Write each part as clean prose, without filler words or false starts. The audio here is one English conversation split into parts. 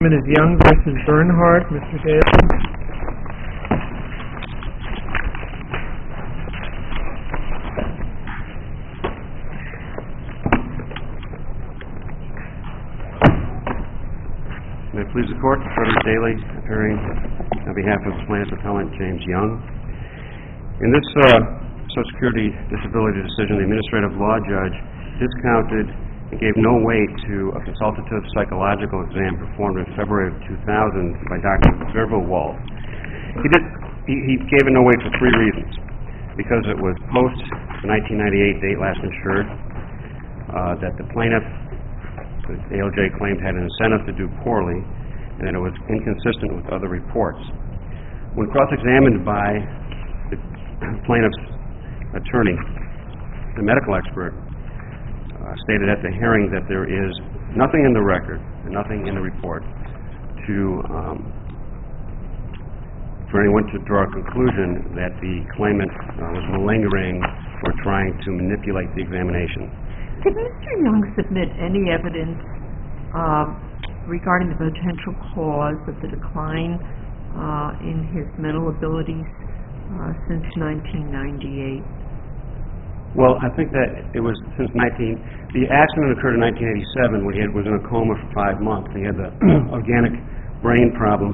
Is Young versus Bernhardt. Mr. Daly. May it please the Court, Frederick Daly, appearing on behalf of the plaintiff appellant James Young. In this Social Security disability decision, the administrative law judge discounted and gave no weight to a consultative psychological exam performed in February of 2000 by Dr. Vervewald. He gave it no weight for three reasons. Because it was post the 1998 date last insured, that the plaintiff, the ALJ claimed, had an incentive to do poorly, and that it was inconsistent with other reports. When cross-examined by the plaintiff's attorney, the medical expert stated at the hearing that there is nothing in the record and nothing in the report for anyone to draw a conclusion that the claimant was malingering or trying to manipulate the examination. Did Mr. Young submit any evidence regarding the potential cause of the decline in his mental abilities since 1998? Well, I think that it was since the accident occurred in 1987 when he was in a coma for 5 months. He had the organic brain problems.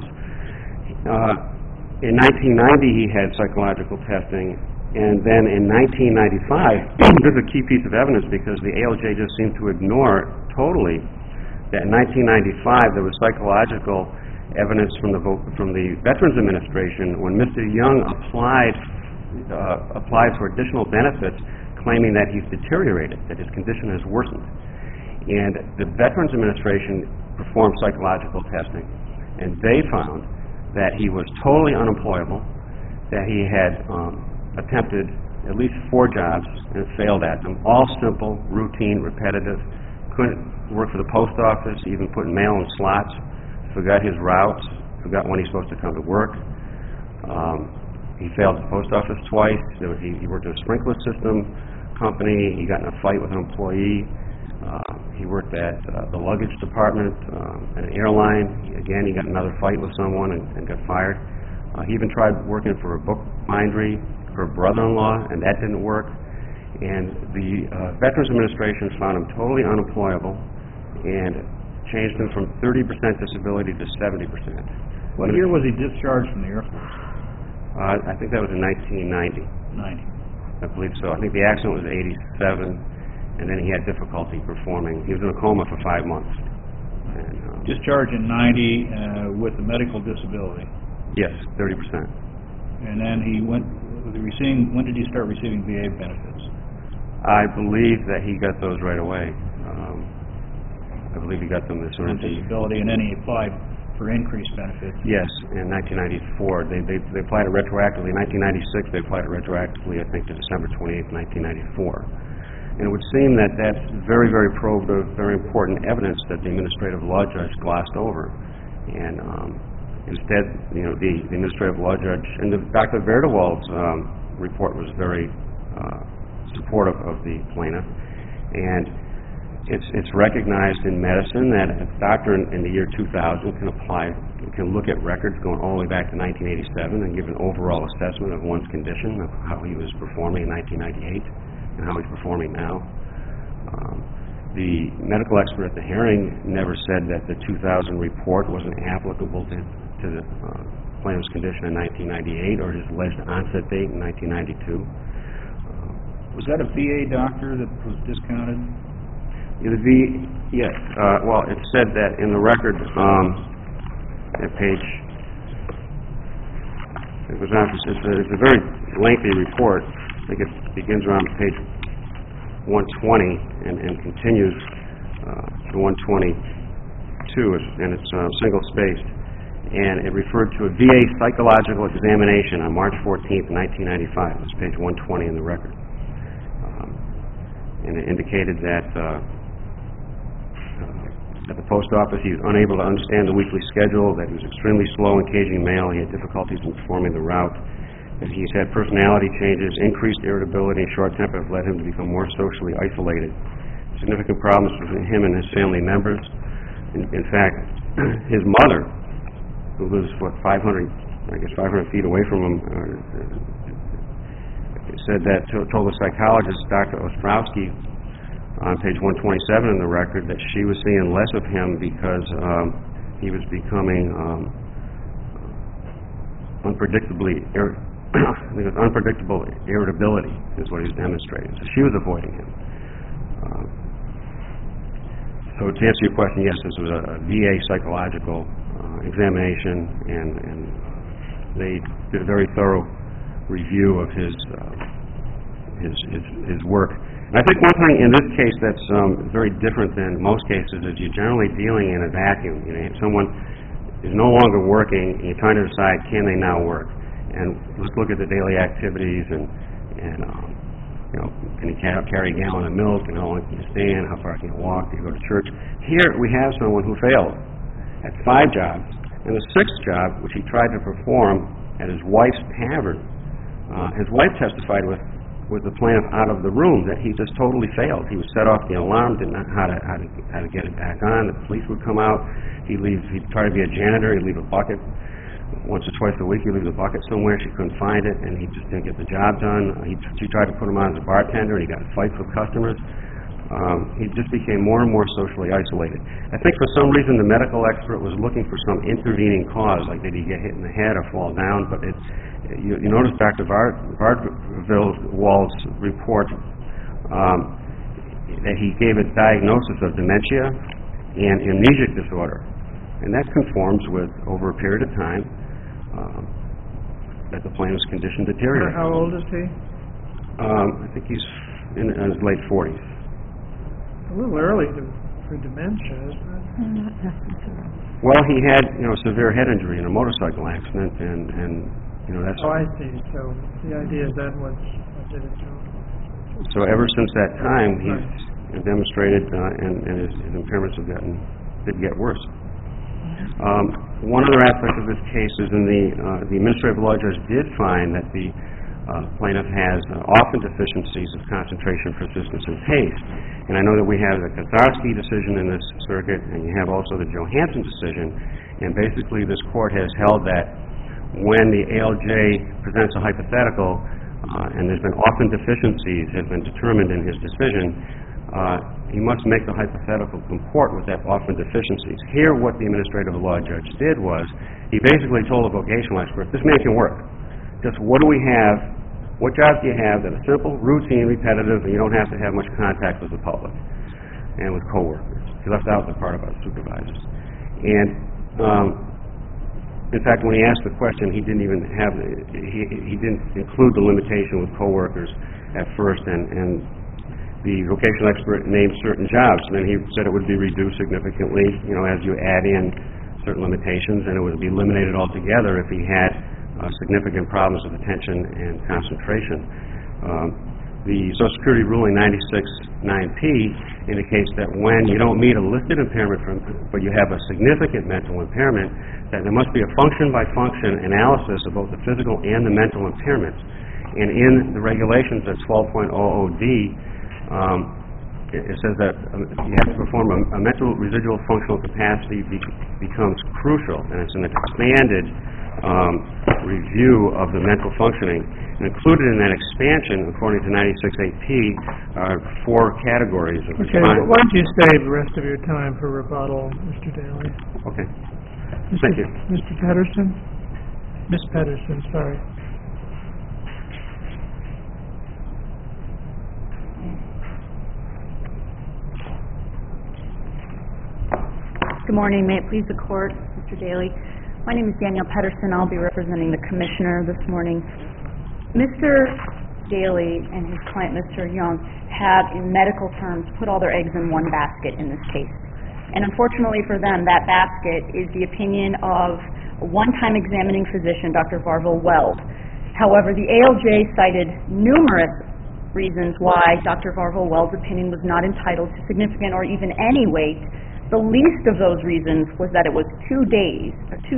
In 1990, he had psychological testing, and then in 1995, this is a key piece of evidence because the ALJ just seemed to ignore totally that in 1995 there was psychological evidence from the Veterans Administration when Mr. Young applied for additional benefits, claiming that he's deteriorated, that his condition has worsened. And the Veterans Administration performed psychological testing, and they found that he was totally unemployable, that he had attempted at least 4 jobs and failed at them, all simple, routine, repetitive, couldn't work for the post office, even put mail in slots, forgot his routes, forgot when he's supposed to come to work. He failed the post office twice. He worked at a sprinkler system company. He got in a fight with an employee. He worked at the luggage department at an airline. Again, he got in another fight with someone and got fired. He even tried working for a book bindery for a brother-in-law, and that didn't work. And the Veterans Administration found him totally unemployable and changed him from 30% disability to 70%. What year was he discharged from the Air Force? I think that was in 1990. 90. I believe so. I think the accident was 87, and then he had difficulty performing. He was in a coma for 5 months. And, discharged in 90 with a medical disability. Yes, 30%. And then he went receiving. When did he start receiving VA benefits? I believe that he got those right away. I believe he got them as soon as he... Disability, and then he applied for increased benefits. Yes, in 1994. They applied it retroactively. In 1996, they applied it retroactively, I think, to December 28, 1994. And it would seem that that's very, very probative, very important evidence that the administrative law judge glossed over. And instead, the administrative law judge, and Dr. Vervewald's report was very supportive of the plaintiff. And it's recognized in medicine that a doctor in the year 2000 can look at records going all the way back to 1987 and give an overall assessment of one's condition, of how he was performing in 1998 and how he's performing now. The medical expert at the hearing never said that the 2000 report wasn't applicable to the plaintiff's condition in 1998 or his alleged onset date in 1992. Was that a VA doctor that was discounted? Yes. Well, it said that in the record at page... It's a very lengthy report. I think it begins around page 120 and continues to 122, and it's single-spaced. And it referred to a VA psychological examination on March 14th, 1995. It's page 120 in the record. And it indicated that at the post office he was unable to understand the weekly schedule, that he was extremely slow in caging mail, he had difficulties in performing the route, that he's had personality changes, increased irritability, and short temper have led him to become more socially isolated. Significant problems between him and his family members. In fact, his mother, who lives, 500 feet away from him, said that, told the psychologist, Dr. Ostrowski, on page 127 in the record, that she was seeing less of him because he was becoming unpredictable irritability is what he was demonstrating. So she was avoiding him. So to answer your question, yes, this was a VA psychological examination, and they did a very thorough review of his work. And I think one thing in this case that's very different than most cases is you're generally dealing in a vacuum. You know, someone is no longer working, and you're trying to decide, can they now work? And let's look at the daily activities, and you know, can you carry a gallon of milk, and how long can you stand, how far can you walk, can you go to church? Here we have someone who failed at 5 jobs, and the 6th job, which he tried to perform at his wife's tavern, his wife testified with the plaintiff out of the room that he just totally failed. He would set off the alarm, didn't know how to get it back on. The police would come out. He'd try to be a janitor. He'd leave a bucket. Once or twice a week, he'd leave the bucket somewhere. She couldn't find it, and he just didn't get the job done. She tried to put him on as a bartender, and he got in fights with customers. He just became more and more socially isolated. I think for some reason the medical expert was looking for some intervening cause, like did he get hit in the head or fall down, but you notice Dr. Wald's report that he gave a diagnosis of dementia and amnesic disorder, and that conforms with, over a period of time, that the plaintiff's condition deteriorated. How old is he? I think he's in his late 40s. A little early for dementia, isn't it? Not necessarily. Well, he had, severe head injury in a motorcycle accident, and that's... Oh, I see. So the idea is that what did it to him? So ever since that time, he's demonstrated, and his impairments did get worse. One other aspect of this case is the administrative law judge did find that the plaintiff has often deficiencies of concentration, persistence, and pace. And I know that we have the Kaczarski decision in this circuit, and you have also the Johansson decision. And basically, this court has held that when the ALJ presents a hypothetical, and there's been often deficiencies have been determined in his decision, he must make the hypothetical comport with that often deficiencies. Here, what the administrative law judge did was, he basically told a vocational expert, this man can work. Just what do we have? What jobs do you have that are simple, routine, repetitive, and you don't have to have much contact with the public and with coworkers? He left out the part about supervisors. And in fact, when he asked the question, he didn't even have he didn't include the limitation with coworkers at first, and the vocational expert named certain jobs, and then he said it would be reduced significantly, as you add in certain limitations, and it would be eliminated altogether if he had significant problems with attention and concentration. The Social Security ruling 96-9P indicates that when you don't meet a listed impairment, but you have a significant mental impairment, that there must be a function-by-function analysis of both the physical and the mental impairments. And in the regulations at 12.00D, it says that you have to perform a mental residual functional capacity becomes crucial, and it's an expanded review of the mental functioning. And included in that expansion, according to 96-8P, are 4 categories of Okay, why don't you save the rest of your time for rebuttal, Mr. Daly? Okay. Thank you. Mr. Pedersen? Ms. Pedersen, sorry. Good morning. May it please the Court, Mr. Daly. My name is Danielle Pedersen. I'll be representing the Commissioner this morning. Mr. Daly and his client, Mr. Young, have, in medical terms, put all their eggs in one basket in this case. And unfortunately for them, that basket is the opinion of a one-time examining physician, Dr. Varvel Weld. However, the ALJ cited numerous reasons why Dr. Varvel Weld's opinion was not entitled to significant or even any weight. The least of those reasons was that it was 2 years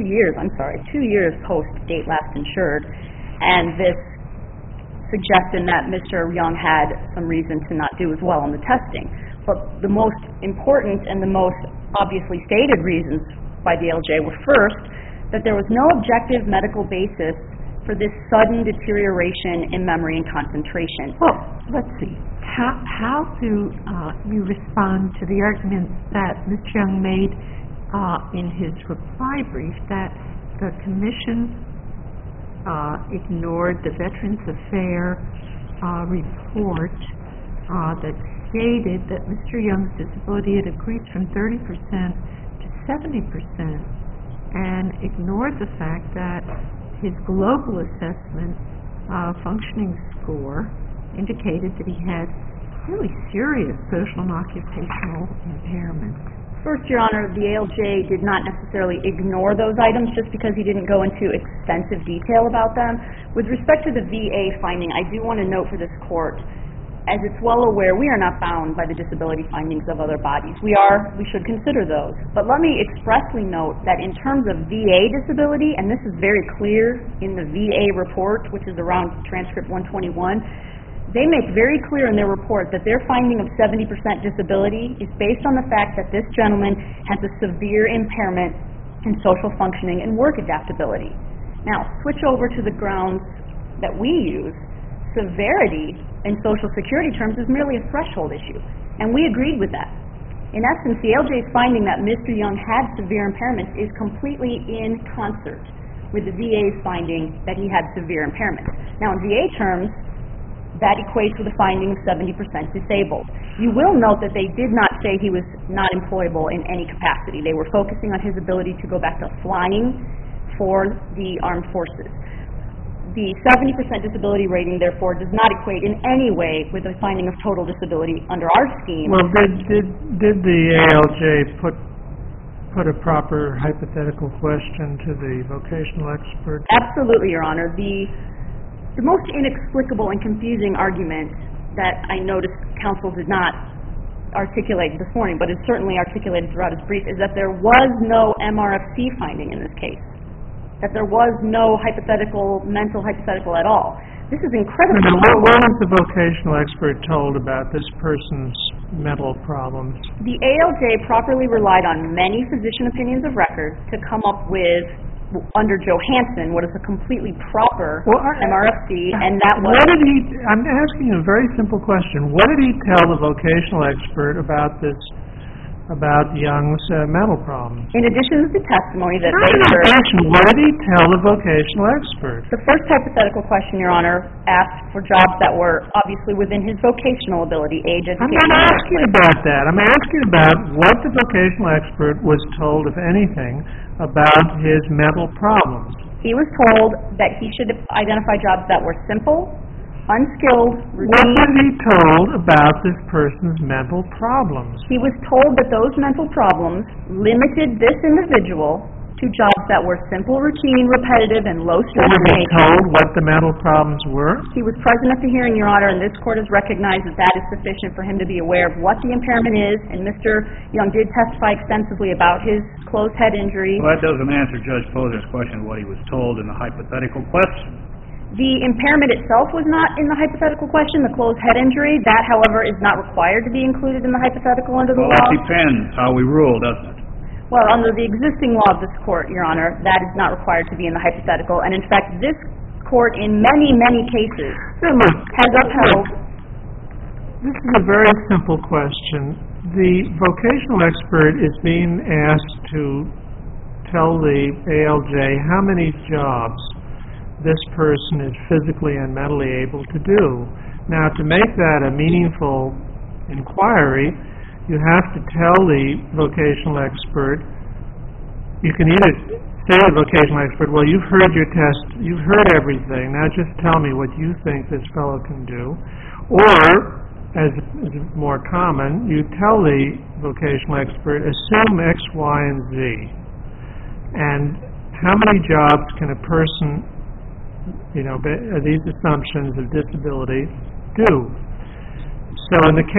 post date last insured, and this suggested that Mr. Young had some reason to not do as well on the testing. But the most important and the most obviously stated reasons by the ALJ were first, that there was no objective medical basis for this sudden deterioration in memory and concentration. Well, let's see. How do you respond to the argument that Mr. Young made in his reply brief that the Commission ignored the Veterans Affairs report that stated that Mr. Young's disability had increased from 30% to 70% and ignored the fact that his global assessment functioning score indicated that he had really serious social and occupational impairments? First, Your Honor, the ALJ did not necessarily ignore those items just because he didn't go into extensive detail about them. With respect to the VA finding, I do want to note for this Court, as it's well aware, we are not bound by the disability findings of other bodies. We should consider those. But let me expressly note that in terms of VA disability, and this is very clear in the VA report, which is around transcript 121, they make very clear in their report that their finding of 70% disability is based on the fact that this gentleman has a severe impairment in social functioning and work adaptability. Now, switch over to the grounds that we use. Severity in Social Security terms is merely a threshold issue, and we agreed with that. In essence, the ALJ's finding that Mr. Young had severe impairments is completely in concert with the VA's finding that he had severe impairments. Now, in VA terms, that equates with a finding of 70% disabled. You will note that they did not say he was not employable in any capacity. They were focusing on his ability to go back to flying for the armed forces. The 70% disability rating, therefore, does not equate in any way with a finding of total disability under our scheme. Well, did the ALJ put a proper hypothetical question to the vocational expert? Absolutely, Your Honor. The most inexplicable and confusing argument that I noticed counsel did not articulate this morning, but is certainly articulated throughout his brief, is that there was no MRFC finding in this case, that there was no mental hypothetical at all. This is incredibly important. What was the vocational expert told about this person's mental problems? The ALJ properly relied on many physician opinions of record to come up with, under Johansson, what is a completely proper MRFC, and that was... I'm asking you a very simple question. What did he tell the vocational expert about Young's mental problems? In addition to the testimony that what did he tell the vocational expert? The first hypothetical question, Your Honor, asked for jobs that were obviously within his vocational ability, age, education... I'm not asking about that. I'm asking about what the vocational expert was told, if anything, about his mental problems. He was told that he should identify jobs that were simple, unskilled, routine. What was he told about this person's mental problems? He was told that those mental problems limited this individual to jobs that were simple, routine, repetitive, and low stress. Was he told what the mental problems were? He was present at the hearing, Your Honor, and this Court has recognized that that is sufficient for him to be aware of what the impairment is, and Mr. Young did testify extensively about his closed head injury. Well, that doesn't answer Judge Poser's question of what he was told in the hypothetical question. The impairment itself was not in the hypothetical question, the closed head injury. That, however, is not required to be included in the hypothetical under the law. Well, it depends how we rule, doesn't it? Well, under the existing law of this Court, Your Honor, that is not required to be in the hypothetical. And in fact, this Court, in many, many cases, has upheld... This is a very simple question. The vocational expert is being asked to tell the ALJ how many jobs this person is physically and mentally able to do. Now, to make that a meaningful inquiry, you have to tell the vocational expert, you can either say to the vocational expert, well, you've heard your test, you've heard everything, now just tell me what you think this fellow can do. Or, as is more common, you tell the vocational expert, assume X, Y, and Z. And how many jobs can a person, these assumptions of disability do? So in the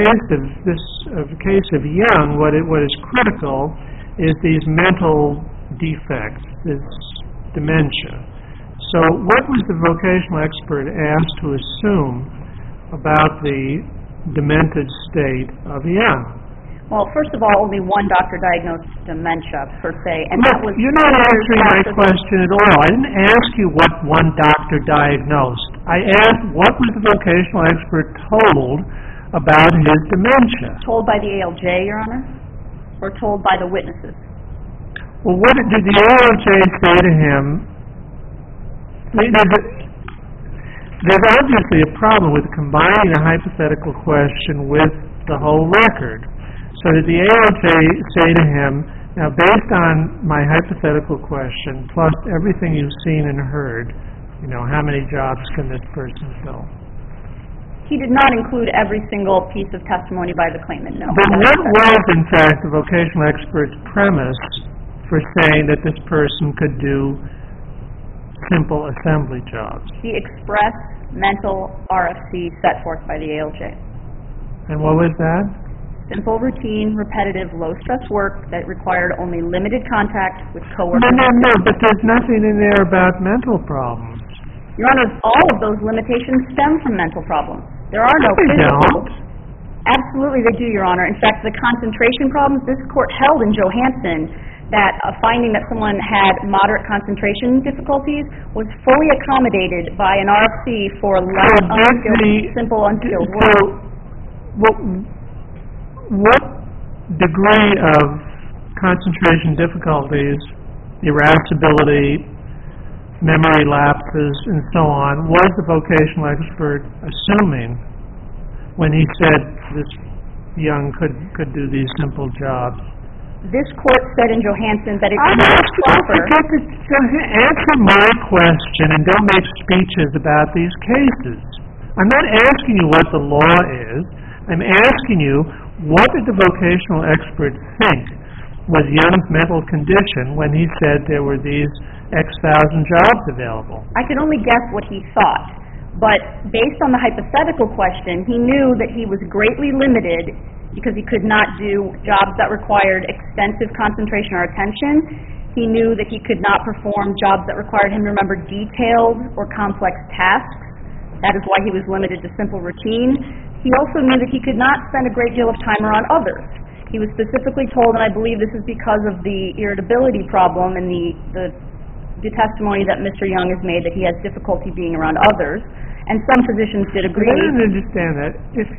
case of Young, what is critical is these mental defects, this dementia. So what was the vocational expert asked to assume about the demented state of Young? Well, first of all, only one doctor diagnosed dementia, per se, and that was... You're not answering my question at all. I didn't ask you what one doctor diagnosed. I asked what was the vocational expert told about his dementia. Told by the ALJ, Your Honor, or told by the witnesses? Well, what did the ALJ say to him? There's obviously a problem with combining a hypothetical question with the whole record. So did the ALJ say to him, now based on my hypothetical question, plus everything you've seen and heard, how many jobs can this person fill? He did not include every single piece of testimony by the claimant, no. But what was, in fact, the vocational expert's premise for saying that this person could do simple assembly jobs? The express mental RFC set forth by the ALJ. And what was that? Simple, routine, repetitive, low-stress work that required only limited contact with coworkers. No, but there's nothing in there about mental problems. Your Honor, all of those limitations stem from mental problems. There are no They physical. don't. Absolutely they do, Your Honor. In fact, the concentration problems, this court held in Johansson that a finding that someone had moderate concentration difficulties was fully accommodated by an RFC for light, simple, unskilled work. What degree of concentration difficulties, irascibility, memory lapses, and so on, was the vocational expert assuming when he said this young could do these simple jobs? This court said in Johansson that it was not proper. Answer my question and don't make speeches about these cases. I'm not asking you what the law is. I'm asking you, what did the vocational expert think was Young's mental condition when he said there were these X thousand jobs available? I can only guess what he thought, but based on the hypothetical question, he knew that he was greatly limited because he could not do jobs that required extensive concentration or attention. He knew that he could not perform jobs that required him to remember detailed or complex tasks. That is why he was limited to simple routine. He also knew that he could not spend a great deal of time around others. He was specifically told, and I believe this is because of the irritability problem and the testimony that Mr. Young has made, that he has difficulty being around others, and some physicians did agree. I don't understand that. If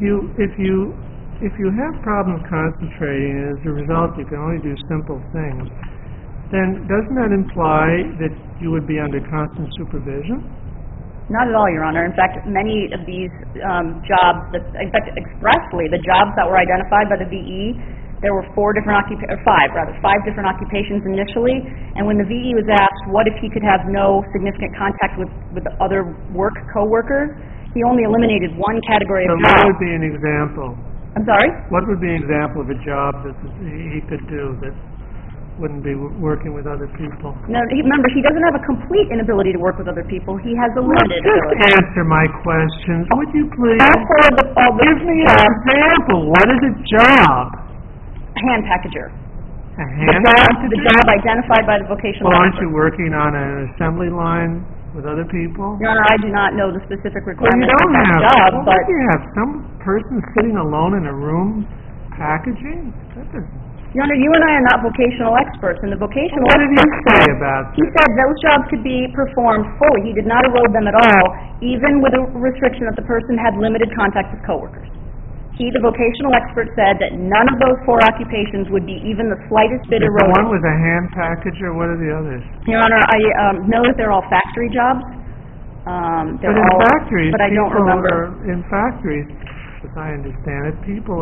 you have problems concentrating, and as a result you can only do simple things, then doesn't that imply that you would be under constant supervision? Not at all, Your Honor. In fact, many of these jobs, expressly, the jobs that were identified by the VE, there were five different occupations initially, and when the VE was asked what if he could have no significant contact with other co-workers, he only eliminated one category of jobs. So what would be an example? I'm sorry? What would be an example of a job that he could do that wouldn't be working with other people? No, remember, he doesn't have a complete inability to work with other people. He has a limited ability. Just answer my questions, would you please? Give me an example. What is a job? A hand packager. A hand packager? The job identified by the vocational Well, aren't expert. you working on an assembly line with other people? Your Honor, I do not know the specific Well, you requirements don't of that have. job, Well, but... what do you have? Some person sitting alone in a room packaging? That doesn't... Your Honor, you and I are not vocational experts, and the vocational What did he expert say about he this? said those jobs could be performed fully. He did not erode them at all, even with a restriction that the person had limited contact with coworkers. He, the vocational expert, said that none of those four occupations would be even the slightest bit The eroded. one with a hand packager, what are the others? Your Honor, I know that they're all factory jobs. But in factories, but I don't remember. In factories, as I understand it,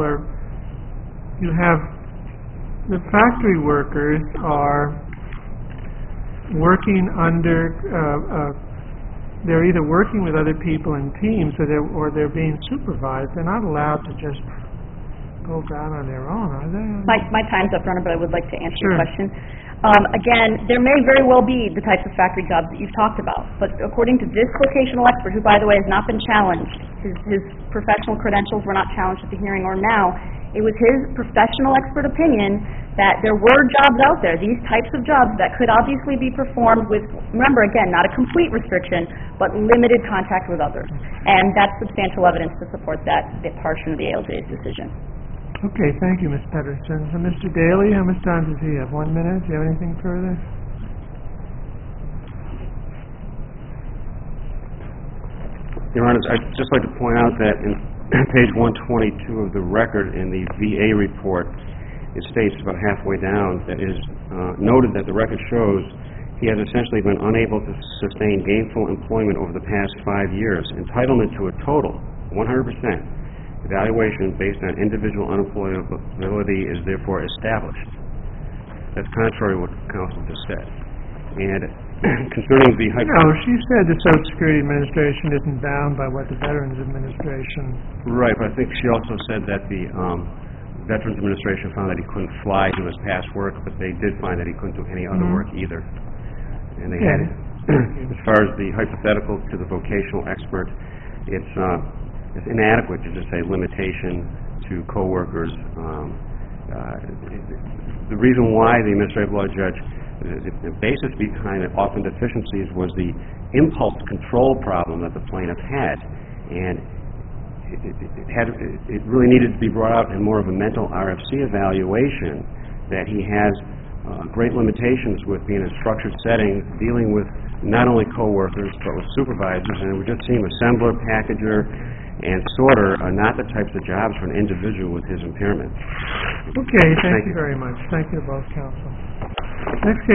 the factory workers are working under, they're either working with other people in teams or they're being supervised. They're not allowed to just go down on their own, are they? My time's up, Your Honor, but I would like to answer Sure. your question. Again, there may very well be the types of factory jobs that you've talked about, but according to this vocational expert, who, by the way, has not been challenged, his professional credentials were not challenged at the hearing or now, it was his professional expert opinion that there were jobs out there, these types of jobs, that could obviously be performed with, remember, again, not a complete restriction, but limited contact with others. And that's substantial evidence to support that portion of the ALJ's decision. Okay, thank you, Ms. Pedersen. So Mr. Daly, how much time does he have? 1 minute? Do you have anything further? Your Honor, I'd just like to point out that in page 122 of the record in the VA report, it states about halfway down that it is noted that the record shows he has essentially been unable to sustain gainful employment over the past 5 years. Entitlement to a total, 100%, evaluation based on individual unemployability is therefore established. That's contrary to what counsel just said. And concerning the... No, she said the Social Security Administration isn't bound by what the Veterans Administration... Right, but I think she also said that the Veterans Administration found that he couldn't fly to his past work, but they did find that he couldn't do any other work either. And they had, as far as the hypothetical to the vocational expert, it's inadequate to just say limitation to coworkers. The reason why the administrative law judge, the basis behind it, often deficiencies, was the impulse control problem that the plaintiff had, and it really needed to be brought out in more of a mental RFC evaluation that he has great limitations with being in a structured setting, dealing with not only coworkers but with supervisors, and it would just seem assembler, packager, and sorter are not the types of jobs for an individual with his impairment. Okay, thank you very much. Thank you to both counsel. Next